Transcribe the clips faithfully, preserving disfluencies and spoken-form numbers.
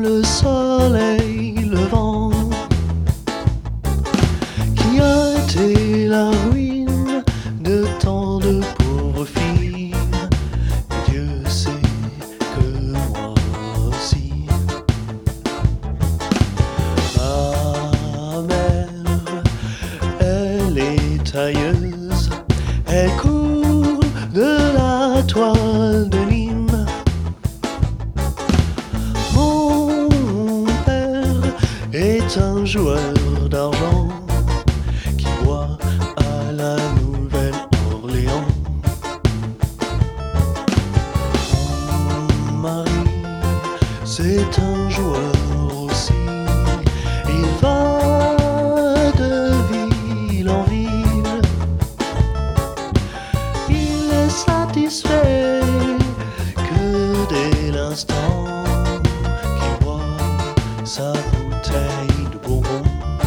le soleil levant, qui a été la ruine de tant de pauvres filles. Et Dieu sait que moi aussi. Ma mère, elle est tailleuse, elle court de la toile de Nîmes. Mon père est un joueur d'argent qui boit à la Nouvelle-Orléans. Mon mari, c'est un joueur aussi. Il va de ville en ville. Il est satisfait que dès l'instant qu'il boit sa bouteille de Bourbon.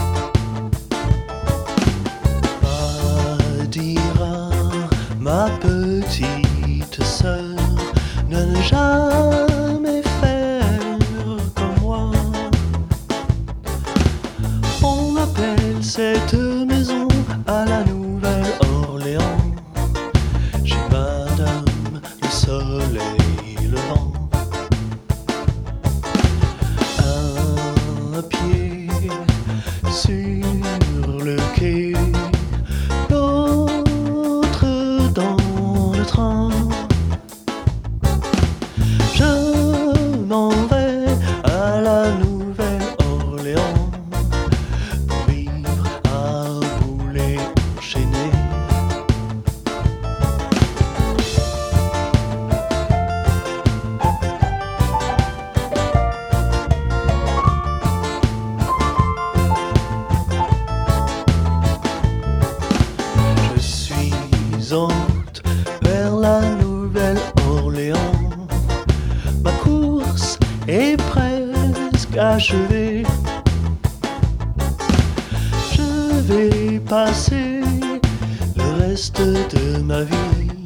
Va dire à ma petite sœur de ne jamais faire comme moi. On appelle cette maison à la Nouvelle-Orléans chez Madame le Soleil levant. Un pied sur le quai, l'autre dans le train. Je m'en vais à la Nouvelle-Orléans pour vivre à boulet enchaîné. Je suis en route vers la Nouvelle-Orléans. Ma course est presque achevée. Je vais passer le reste de ma vie